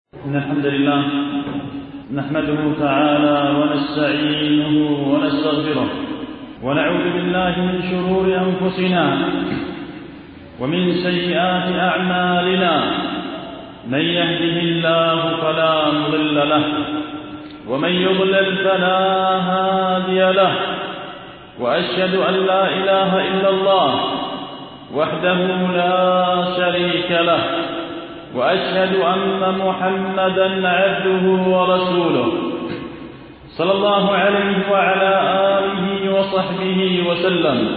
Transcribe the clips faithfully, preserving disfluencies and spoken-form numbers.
إن الحمد لله نحمده تعالى ونستعينه ونستغفره ونعوذ بالله من شرور أنفسنا ومن سيئات أعمالنا. من يهده الله فلا مضل له ومن يضلل فلا هادي له، وأشهد أن لا إله إلا الله وحده لا شريك له، وأشهد أن محمدًا عبده ورسوله صلى الله عليه وعلى آله وصحبه وسلم.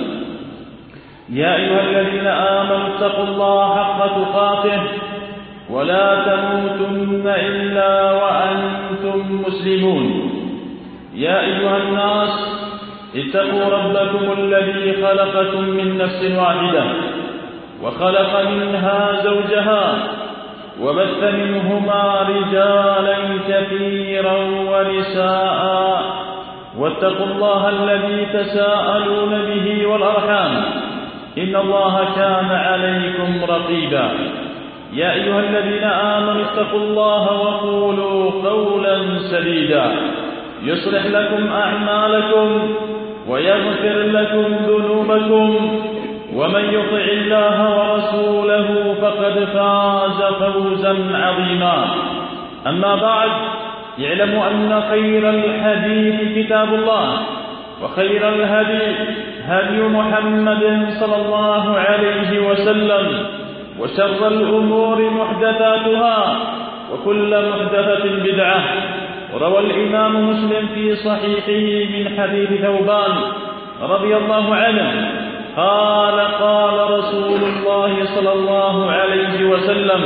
يا أيها الذين آمنوا اتقوا الله حق تقاته ولا تموتن إلا وأنتم مسلمون. يا أيها الناس اتقوا ربكم الذي خلقكم من نفس واحدة وخلق منها زوجها وبث منهما رجالا كثيرا ونساء، واتقوا الله الذي تساءلون به والأرحام إن الله كان عليكم رقيبا. يا أيها الذين آمنوا اتقوا الله وقولوا قولا سديدا يصلح لكم أعمالكم ويغفر لكم ذنوبكم، ومن يطع الله ورسوله فقد فاز فوزا عظيما. أما بعد، اعلموا أن خير الحديث كتاب الله، وخير الهدي هدي محمد صلى الله عليه وسلم، وشر الأمور محدثاتها وكل محدثة بدعة. وروى الإمام مسلم في صحيحه من حديث ثوبان رضي الله عنه قال: قال رسول الله صلى الله عليه وسلم: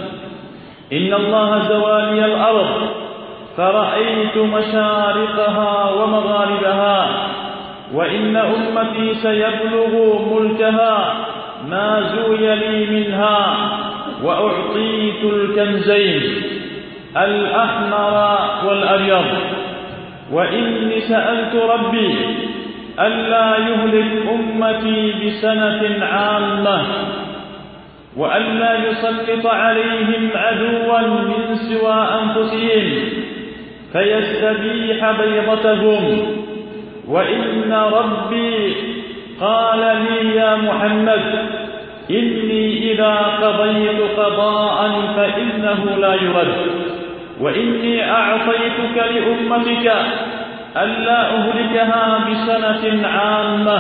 إن الله زوالي الأرض فرأيت مشارقها ومغاربها، وإن أمتي سيبلغ ملكها ما زوي لي منها، وأعطيت الكنزين الأحمر والأبيض، وإني سألت ربي ألا يهلك أمتي بسنة عامة، وألا يسلط عليهم عدوا من سوى أنفسهم فيستبيح بيضتهم، وإن ربي قال لي: يا محمد، إني إذا قضيت قضاء فإنه لا يرد، وإني أعطيتك لأمتك ألا أهلكها بسنة عامة،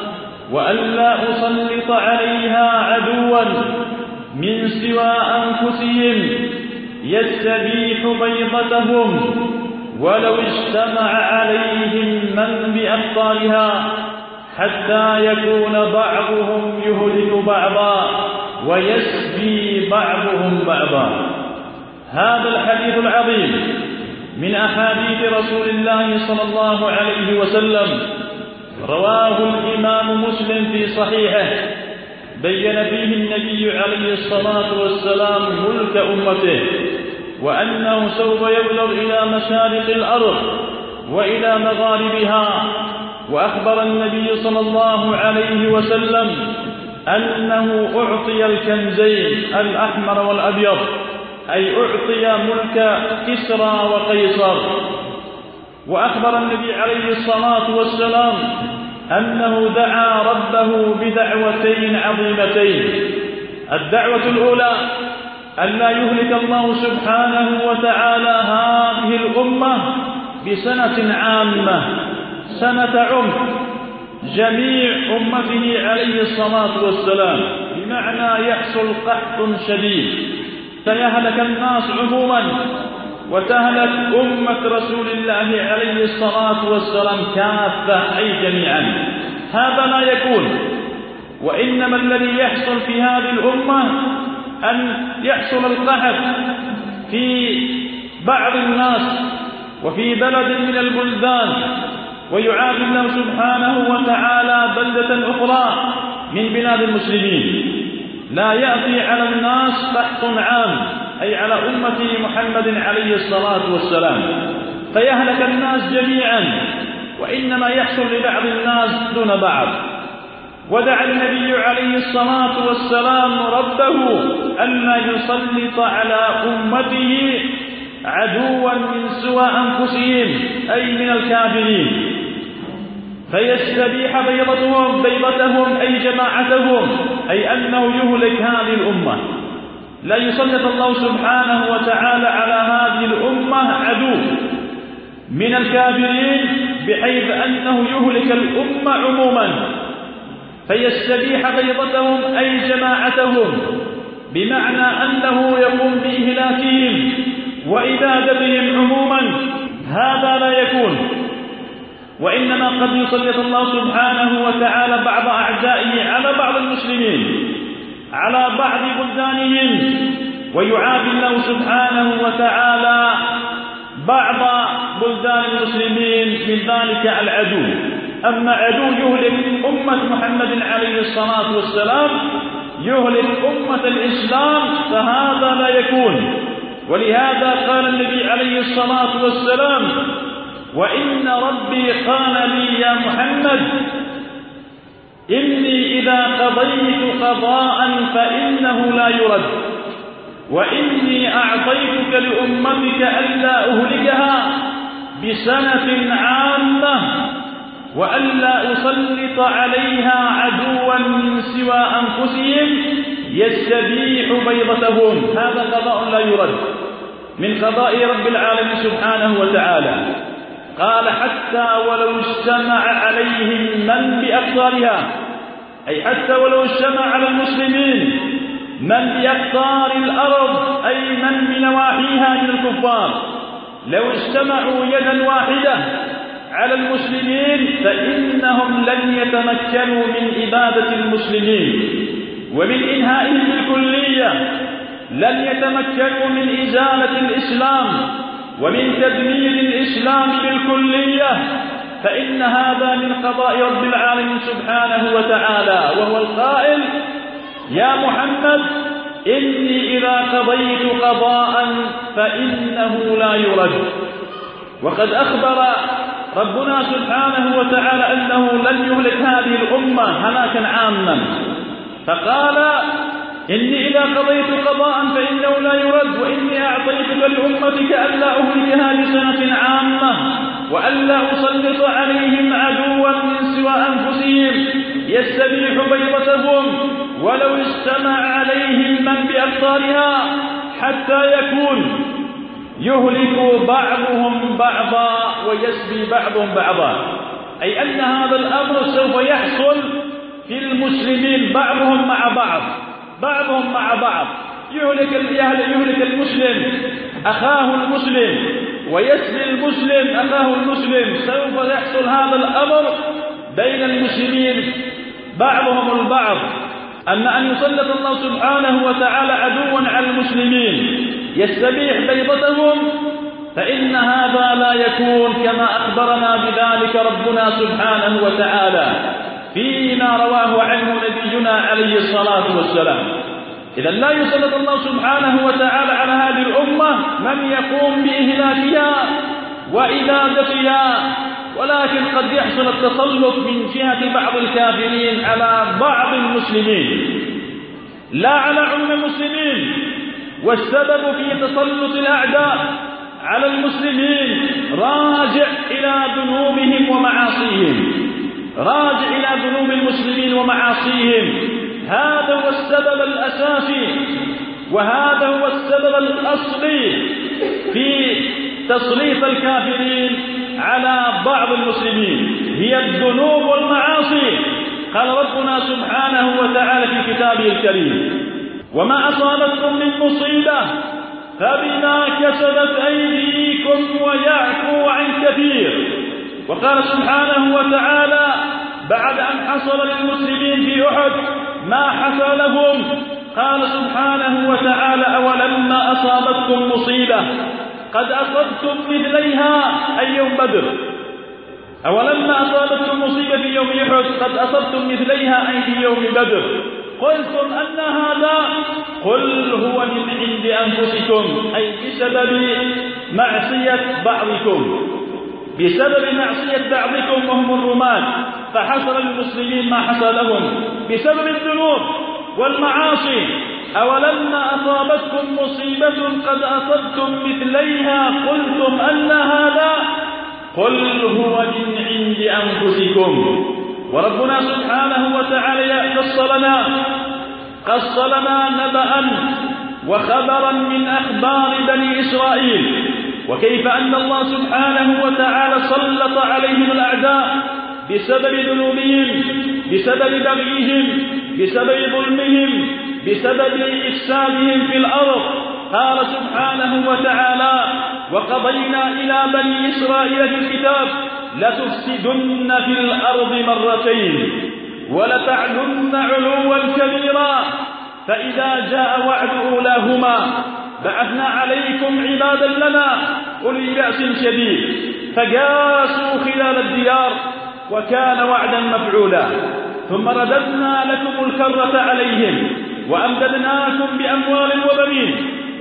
وألا أسلط عليها عدوا من سوى أنفسهم يستبيح بيضتهم، ولو اجتمع عليهم من بأبطالها حتى يكون بعضهم يهلك بعضا ويسبي بعضهم بعضا. هذا الحديث العظيم من أحاديث رسول الله صلى الله عليه وسلم رواه الإمام مسلم في صحيحه، بين فيه النبي عليه الصلاة والسلام ملك أمته، وأنه سوف يبلغ إلى مشارق الأرض وإلى مغاربها. وأخبر النبي صلى الله عليه وسلم أنه أعطي الكنزين الأحمر والأبيض، أي أعطي ملك كسرى وقيصر. وأخبر النبي عليه الصلاة والسلام أنه دعا ربه بدعوتين عظيمتين. الدعوة الأولى ألا يهلك الله سبحانه وتعالى هذه الأمة بسنة عامة، سنة عمر جميع أمته عليه الصلاة والسلام، بمعنى يحصل قحط شديد فيهلك الناس عموما، وتهلك أمة رسول الله عليه الصلاة والسلام كافة أي جميعا. هذا لا يكون، وإنما الذي يحصل في هذه الأمة أن يحصل القحط في بعض الناس وفي بلد من البلدان، ويعافي الله سبحانه وتعالى بلدة أخرى من بلاد المسلمين. لا يأتي على الناس قحط عام، أي على أمة محمد عليه الصلاة والسلام، فيهلك الناس جميعا، وإنما يحصل لبعض الناس دون بعض. ودعا النبي عليه الصلاة والسلام ربه ألا يسلط على أمته عدوا من سوى أنفسهم أي من الكافرين فيستبيح بيضتهم بيضتهم أي جماعتهم، أي أنه يهلك هذه الأمة. لا يسلط الله سبحانه وتعالى على هذه الأمة عدو من الكافرين بحيث أنه يهلك الأمة عموما، فيستبيح بيضتهم أي جماعتهم، بمعنى أنه يقوم بإهلاكهم وإبادتهم عموما. هذا لا يكون، وإنما قد يسلط الله سبحانه وتعالى بعض أعدائه على بعض المسلمين على بعض بلدانهم، ويعافي الله سبحانه وتعالى بعض بلدان المسلمين من ذلك العدو. أما عدو يهلك أمة محمد عليه الصلاة والسلام، يهلك أمة الإسلام، فهذا لا يكون. ولهذا قال النبي عليه الصلاة والسلام: وإن ربي قال لي يا محمد إني إذا قضيت قضاء فإنه لا يرد، وإني أعطيتك لأمتك ألا أهلكها بسنة عامة، وألا أسلط عليها عدوا من سوى أنفسهم يستبيح بيضتهم. هذا قضاء لا يرد من قضاء رب العالمين سبحانه وتعالى. قال: حتى ولو اجتمع عليهم من بأقطارها، أي حتى ولو اجتمع على المسلمين من بأقطار الأرض، أي من بنواحيها من الكفار، لو اجتمعوا يدا واحدة على المسلمين فإنهم لن يتمكنوا من إبادة المسلمين ومن إنهائهم بالكلية، لن يتمكنوا من إزالة الإسلام ومن تدمير الإسلام بالكلية، فإن هذا من قضاء رب العالمين سبحانه وتعالى، وهو القائل: يا محمد إني إذا قضيت قضاء فإنه لا يرد. وقد أخبر ربنا سبحانه وتعالى أنه لن يهلك هذه الأمة هلاكا عاما، فقال: إني إذا قضيت قضاء فإنه لا يرد، وإني أعطيتك لأمتك ألا أهلكها بسنة عامة، وألا أسلط عليهم عدوا من سوى أنفسهم يستبيح بيضتهم، ولو اجتمع عليهم من بأقطارها حتى يكون يهلك بعضهم بعضا ويسبي بعضهم بعضا. أي أن هذا الأمر سوف يحصل في المسلمين بعضهم مع بعض بعضهم مع بعض يهلك يهلك المسلم أخاه المسلم ويسبي المسلم أخاه المسلم. سوف يحصل هذا الأمر بين المسلمين بعضهم البعض. أما أن يسلط الله سبحانه وتعالى عدوا على المسلمين يستبيح بيضتهم فإن هذا لا يكون، كما أخبرنا بذلك ربنا سبحانه وتعالى فيما رواه عنه نبينا عليه الصلاة والسلام. إذا لا يسلط الله سبحانه وتعالى على هذه الأمة من يقوم بإهلاكها وإبادتها، ولكن قد يحصل التسلط من جهة بعض الكافرين على بعض المسلمين لا على عموم المسلمين. والسبب في تسلط الأعداء على المسلمين راجع إلى ذنوبهم ومعاصيهم، راجع إلى ذنوب المسلمين ومعاصيهم. هذا هو السبب الأساسي، وهذا هو السبب الأصلي في تسليط الكافرين على بعض المسلمين، هي الذنوب والمعاصي. قال ربنا سبحانه وتعالى في كتابه الكريم: وما أصابتكم من مصيبة فبما كسبت أيديكم ويعفو عن كثير. وقال سبحانه وتعالى بعد أن حصل للمسلمين في أحد ما حصل لهم، قال سبحانه وتعالى: أولما أصابتكم مصيبة قد أصبتم مثليها، أي يوم بدر، أولما أصابتكم مصيبة في يوم أحد قد أصبتم مثليها، أي في يوم بدر، قلتم أن هذا، قل هو من عند أنفسكم، أي بسبب معصية بعضكم، بسبب معصية بعضكم وهم الرماة، فحصل للمسلمين ما حصل لهم بسبب الذنوب والمعاصي. أولما أصابتكم مصيبة قد أصبتم مثليها قلتم أن هذا قل هو من عند أنفسكم. وربنا سبحانه وتعالى قص لنا قص لنا نبأ وخبرا من أخبار بني إسرائيل، وكيف أن الله سبحانه وتعالى سلط عليهم الأعداء بسبب ذنوبهم، بسبب بغيهم، بسبب ظلمهم، بسبب إفسادهم في الأرض. قال سبحانه وتعالى: وقضينا إلى بني إسرائيل في الكتاب لتفسدن في الأرض مرتين ولتعلن علوا كبيرا فإذا جاء وعد أولاهما بعثنا عليكم عبادا لنا أولي بأس شديد فجاسوا خلال الديار وكان وعدا مفعولا. ثم رددنا لكم الكرة عليهم وأمددناكم بأموال وبنين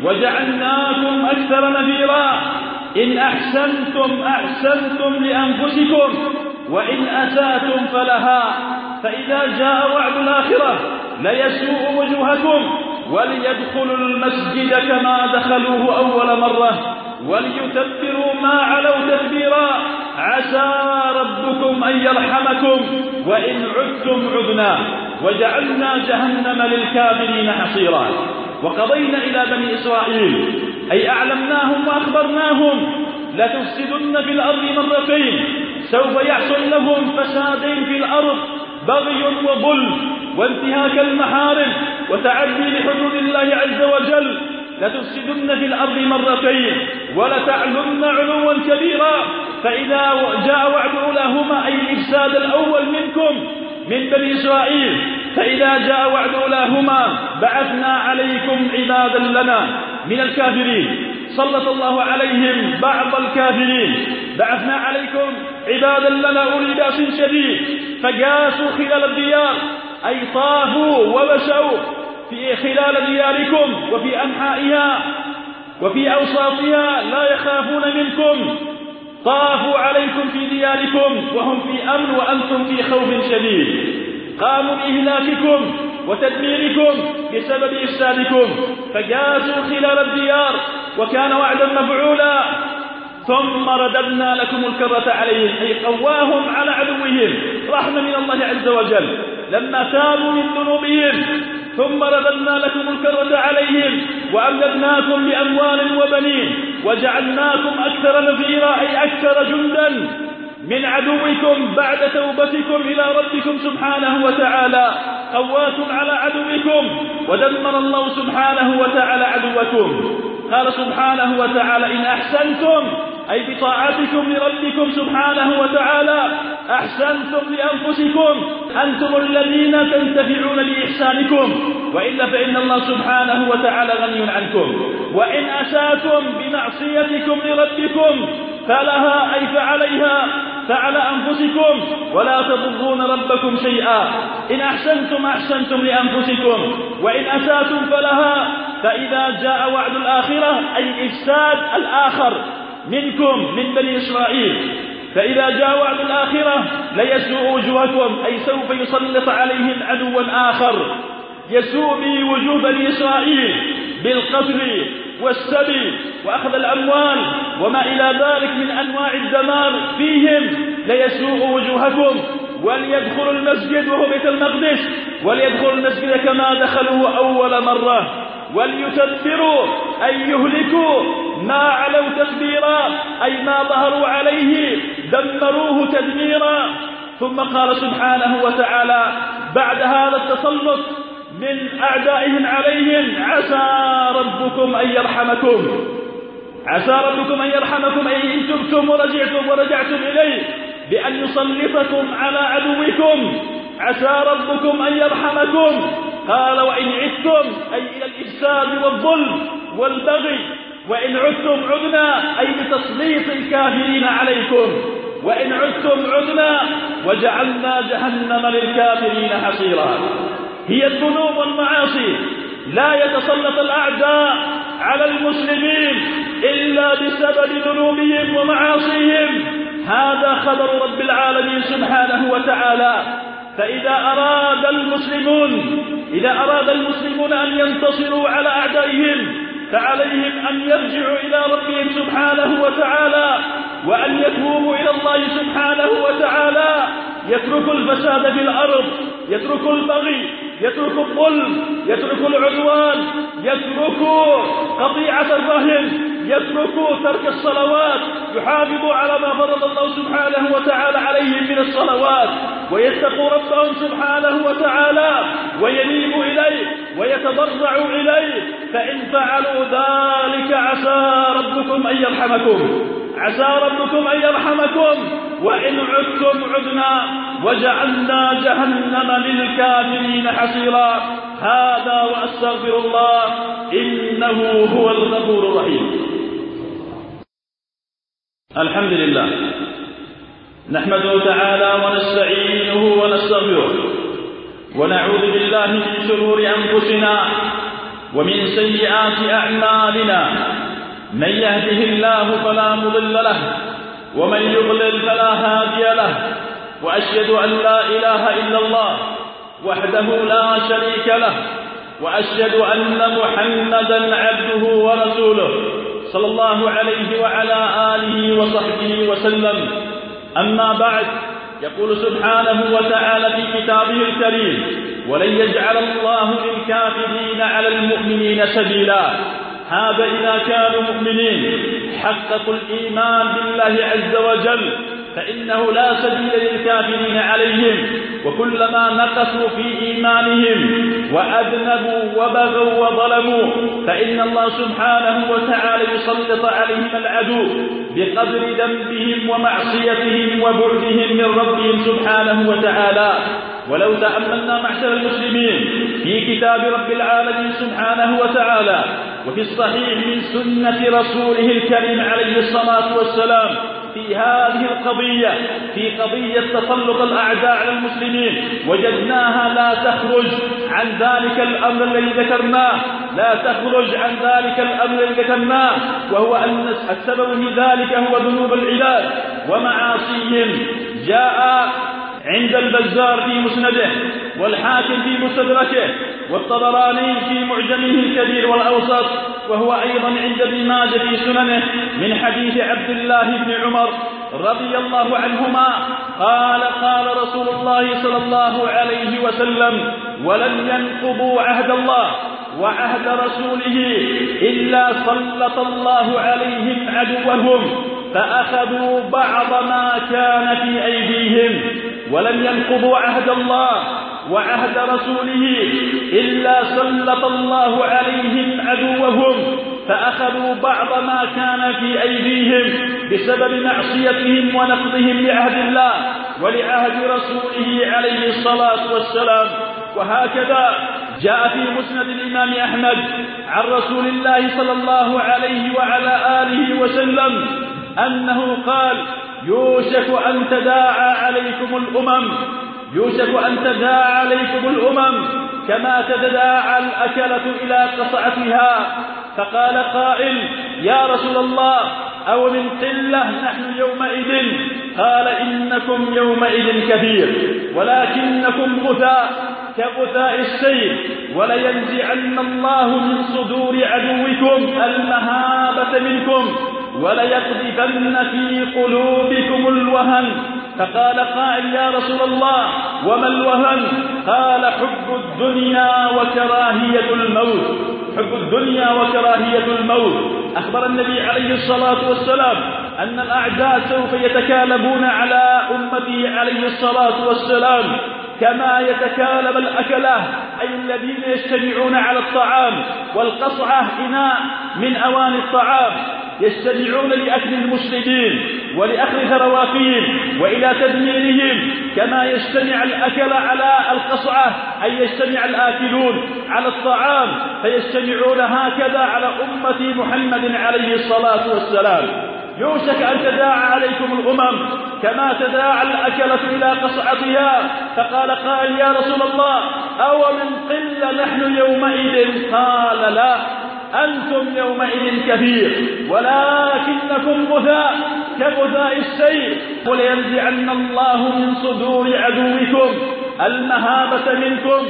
وجعلناكم أكثر نذيرا. إن أحسنتم أحسنتم لأنفسكم وإن أسأتم فلها فإذا جاء وعد الآخرة ليسوء وجوهكم وليدخلوا المسجد كما دخلوه أول مرة وليتبروا ما علوا تتبيرا عسى ربكم أن يرحمكم وإن عدتم عدنا وجعلنا جهنم للكافرين حصيرا. وقضينا إلى بني إسرائيل أي أعلمناهم وأخبرناهم لتفسدن في الأرض مرتين، سوف يحصل لهم فسادين في الأرض، بغي وظلم وانتهاك المحارم وتعدي لحدود الله عز وجل. لتفسدن في الأرض مرتين ولتعلن علوا كبيرا فإذا جاء وعد أولاهما أي الإفساد الأول منكم من بني إسرائيل فإذا جاء وعد أولاهما بعثنا عليكم عبادا لنا من الكافرين. سلط الله عليهم بعض الكافرين. بعثنا عليكم عبادا لنا أولي بأس شديد فجاسوا خلال الديار أي طافوا ومشوا في خلال دياركم وفي أنحائها وفي أوساطها لا يخافون منكم. طافوا عليكم في دياركم وهم في أمن وأنتم في خوف شديد. قاموا بإهلاككم وتدميركم بسبب إفسادكم فجاسوا خلال الديار وكان وعدا مفعولا. ثم رددنا لكم الكرة عليهم أي قواهم على عدوهم رحمة من الله عز وجل لما تابوا من ذنوبهم. ثم رددنا لكم الكرة عليهم وأمددناكم بأموال وبنين وجعلناكم أكثر نفيرا أي أكثر جندا من عدوكم بعد توبتكم إلى ربكم سبحانه وتعالى. قواتم على عدوكم ودمر الله سبحانه وتعالى عدوكم. قال سبحانه وتعالى: إن أحسنتم أي بطاعتكم لربكم سبحانه وتعالى أحسنتم لأنفسكم أنتم الذين تنتفعون بإحسانكم، وإلا فإن الله سبحانه وتعالى غني عنكم. وإن أسأتم بمعصيتكم لربكم فلها أي فعليها فعلى أنفسكم ولا تضرون ربكم شيئا. إن أحسنتم أحسنتم لأنفسكم وإن أسأتم فلها. فإذا جاء وعد الآخرة أي الإفساد الآخر منكم من بني إسرائيل فإذا جاء وعد الآخرة ليسوء وجوهكم أي سوف يسلط عليهم عدوا آخر يسوء به وجوه بني إسرائيل بالقتل والسبي وأخذ الأموال وما إلى ذلك من أنواع الدمار فيهم. ليسوء وجوهكم وليدخلوا المسجد وهو بيت المقدس وليدخلوا المسجد كما دخلوه أول مرة وليتبروا أي يهلكوا ما علوا تدبيرا أي ما ظهروا عليه دمروه تدميرا. ثم قال سبحانه وتعالى بعد هذا التسلط من أعدائهم عليهم: عسى ربكم أن يرحمكم. عسى ربكم أن يرحمكم أي إن تبتم ورجعتم ورجعتم إليه بأن يسلطكم على عدوكم. عسى ربكم أن يرحمكم. قال: وإن عدتم أي إلى الإفساد والظلم والبغي وإن عدتم عدنا أي بتسليط الكافرين عليكم وإن عدتم عدنا وجعلنا جهنم للكافرين حصيرا. هي الذنوب والمعاصي لا يتسلط الأعداء على المسلمين إلا بسبب ذنوبهم ومعاصيهم. هذا خبر رب العالمين سبحانه وتعالى فإذا أراد المسلمون إذا أراد المسلمون أن ينتصروا على أعدائهم فعليهم أن يرجعوا إلى ربهم سبحانه وتعالى وأن يتوبوا إلى الله سبحانه وتعالى، يتركوا الفساد في الأرض، يتركوا البغي، يتركوا الظلم، يتركوا العدوان، يتركوا قطيعة الرهن، يتركوا ترك الصلوات، يحافظوا على ما فرض الله سبحانه وتعالى عليهم من الصلوات، ويتقوا ربهم سبحانه وتعالى وينيبوا إليه ويتضرعوا إليه، فإن فعلوا ذلك عسى ربكم أن يرحمكم عسى ربكم أن يرحمكم وإن عدتم عدنا وجعلنا جهنم للكافرين حصيرا. هذا وأستغفر الله إنه هو الغفور الرحيم. الحمد لله نحمده تعالى ونستعينه ونستغفره ونعوذ بالله من شرور أنفسنا ومن سيئات أعمالنا، من يهده الله فلا مضل له ومن يضلل فلا هادي له، وأشهد أن لا إله إلا الله وحده لا شريك له، وأشهد أن محمدا عبده ورسوله صلى الله عليه وعلى آله وصحبه وسلم. أما بعد، يقول سبحانه وتعالى في كتابه الكريم: ولن يجعل الله للكافرين على المؤمنين سبيلا. هذا إذا كانوا مؤمنين حققوا الإيمان بالله عز وجل، فإنه لا سبيل للكافرين عليهم، وكلما نقصوا في إيمانهم وأذنبوا وبغوا وظلموا فإن الله سبحانه وتعالى يسلط عليهم العدو بقدر ذنبهم ومعصيتهم وبعدهم من ربهم سبحانه وتعالى. ولو تأملنا معشر المسلمين في كتاب رب العالمين سبحانه وتعالى وفي الصحيح من سنة رسوله الكريم عليه الصلاة والسلام في هذه القضية، في قضية تسلط الأعداء على المسلمين، وجدناها لا تخرج عن ذلك الأمر الذي ذكرناه لا تخرج عن ذلك الأمر الذي ذكرناه وهو أن السبب في ذلك هو ذنوب العباد ومعاصيهم. جاء عند البزار في مسنده، والحاكم في مستدركه، والطبراني في معجمه الكبير والأوسط، وهو أيضا عند ابن ماجه في سننه من حديث عبد الله بن عمر رضي الله عنهما قال: قال رسول الله صلى الله عليه وسلم: ولن ينقضوا عهد الله وعهد رسوله إلا سلط الله عليهم عدوهم فأخذوا بعض ما كان في أيديهم. ولم ينقضوا عهد الله وعهد رسوله إلا سلط الله عليهم عدوهم فأخذوا بعض ما كان في أيديهم بسبب معصيتهم ونقضهم لعهد الله ولعهد رسوله عليه الصلاة والسلام. وهكذا جاء في مسند الإمام أحمد عن رسول الله صلى الله عليه وعلى آله وسلم أنه قال: يوشك أن تداعى عليكم الأمم يوشك أن تداعى عليكم الأمم كما تداعى الأكلة إلى قصعتها. فقال قائل: يا رسول الله، أو من قلة نحن يومئذ؟ قال: إنكم يومئذ كثير ولكنكم غثاء كغثاء السيل، ولينزعن الله من صدور عدوكم المهابة منكم وليقذفن في قلوبكم الوهن. فقال قائل: يا رسول الله، وما الوهن؟ قال: حب الدنيا وكراهية الموت حب الدنيا وكراهية الموت. أخبر النبي عليه الصلاة والسلام أن الأعداء سوف يتكالبون على أمته عليه الصلاة والسلام كما يتكالب الأكلة، أي الذين يجتمعون على الطعام، والقصعة إناء من أواني الطعام، يجتمعون لأكل المسلمين ولأخذ ثرواتهم وإلى تدميرهم، كما يجتمع الأكل على القصعة، أي يجتمع الآكلون على الطعام فيجتمعون هكذا على أمة محمد عليه الصلاة والسلام. يوشك أن تداعى عليكم الأمم كما تداعى الأكلة إلى قصعتها. فقال قائل: يا رسول الله، أو من قلة نحن يومئذ؟ قال: لا، أنتم يومئذ كثير ولكنكم غثاء كغثاء السيل، ولينزعن الله من صدور عدوكم المهابة منكم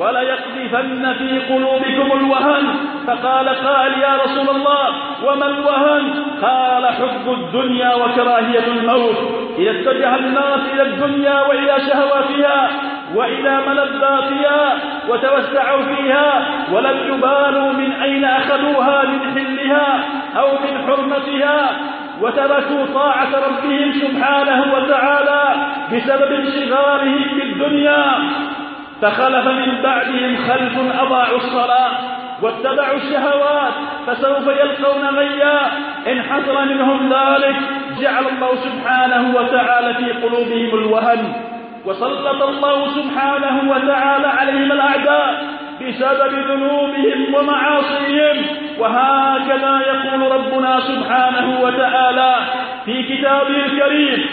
وليقذفن في قلوبكم الوهن. فقال قائل يا رسول الله وما الوهن؟ قال حب الدنيا وكراهية الموت. إذا اتجه الناس إلى الدنيا وإلى شهواتها وإلى ملذاتها وتوسعوا فيها ولم يبالوا من أين أخذوها، من حلها أو من حرمتها، وتركوا طاعة ربهم سبحانه وتعالى بسبب انشغالهم بالدنيا، فخلف من بعدهم خلف أضاعوا الصلاة واتبعوا الشهوات فسوف يلقون غيا. إن حصل منهم ذلك جعل الله سبحانه وتعالى في قلوبهم الوهن، وسلط الله سبحانه وتعالى عليهم الأعداء بسبب ذنوبهم ومعاصيهم. وهكذا يقول ربنا سبحانه وتعالى في كتابه الكريم: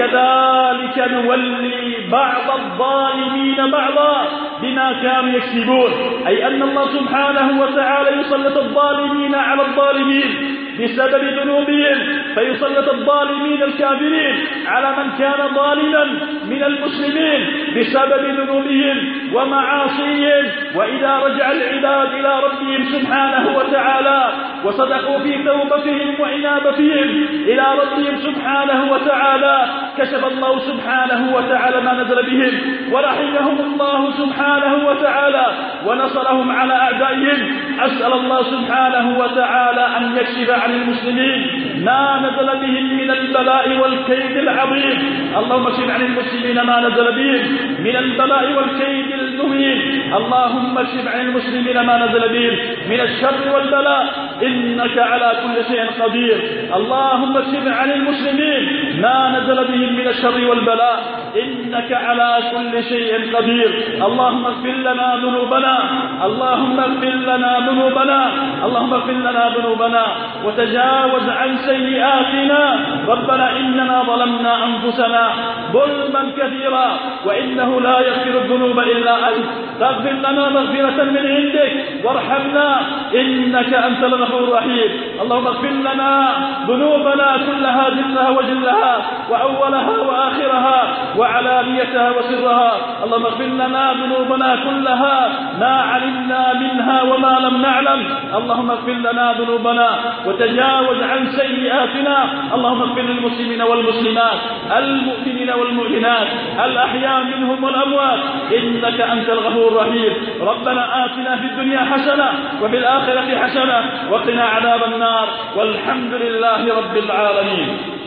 وكذلك نولي بعض الظالمين بعضا بما كانوا يكسبون، أي أن الله سبحانه وتعالى يسلط الظالمين على الظالمين بسبب ذنوبهم، فيسلط الظالمين الكافرين على من كان ظالما من المسلمين بسبب ذنوبهم ومعاصيهم. وإذا رجع العباد إلى ربهم سبحانه وتعالى وصدقوا في توبتهم وإنابتهم إلى ربهم سبحانه وتعالى كشف الله سبحانه وتعالى ما نزل بهم، ورحمهم الله سبحانه وتعالى ونصرهم على أعدائهم. أسأل الله سبحانه وتعالى أن يكشف عن المسلمين ما نزل بهم من البلاء والكيد العظيم. اللهم اكشف عن المسلمين ما نزل بهم من البلاء والكيد المهين. اللهم اكشف عن المسلمين ما نزل بهم من الشر والبلاء، إنك على كل شيء قدير. اللهم اكشف عن المسلمين ما نزل بهم من الشر والبلاء، إنك على كل شيء قدير. اللهم اغفر لنا ذنوبنا، اللهم اغفر لنا ذنوبنا، اللهم اغفر لنا ذنوبنا وتجاوز عن سيئاتنا. ربنا إننا ظلمنا أنفسنا ظلما كثيرا وإنه لا يغفر الذنوب إلا أنت، فاغفر لنا مغفرة من عندك وارحمنا إنك أنت الغفور الرحيم. اللهم اغفر لنا ذنوبنا كلها جلها وجلها وأولها وآخرها وعلانيتها وسرها. اللهم اغفر لنا ذنوبنا كلها ما علمنا منها وما لم نعلم. اللهم اغفر لنا ذنوبنا وتجاوز عن سيئاتنا. اللهم اغفر للمسلمين والمسلمات المؤمنين والمؤمنات الأحياء منهم والأموات إنك أنت الغفور الرحيم. ربنا آتنا في الدنيا حسنة وفي الآخرة حسنة وقنا عذاب النار، والحمد لله رب العالمين.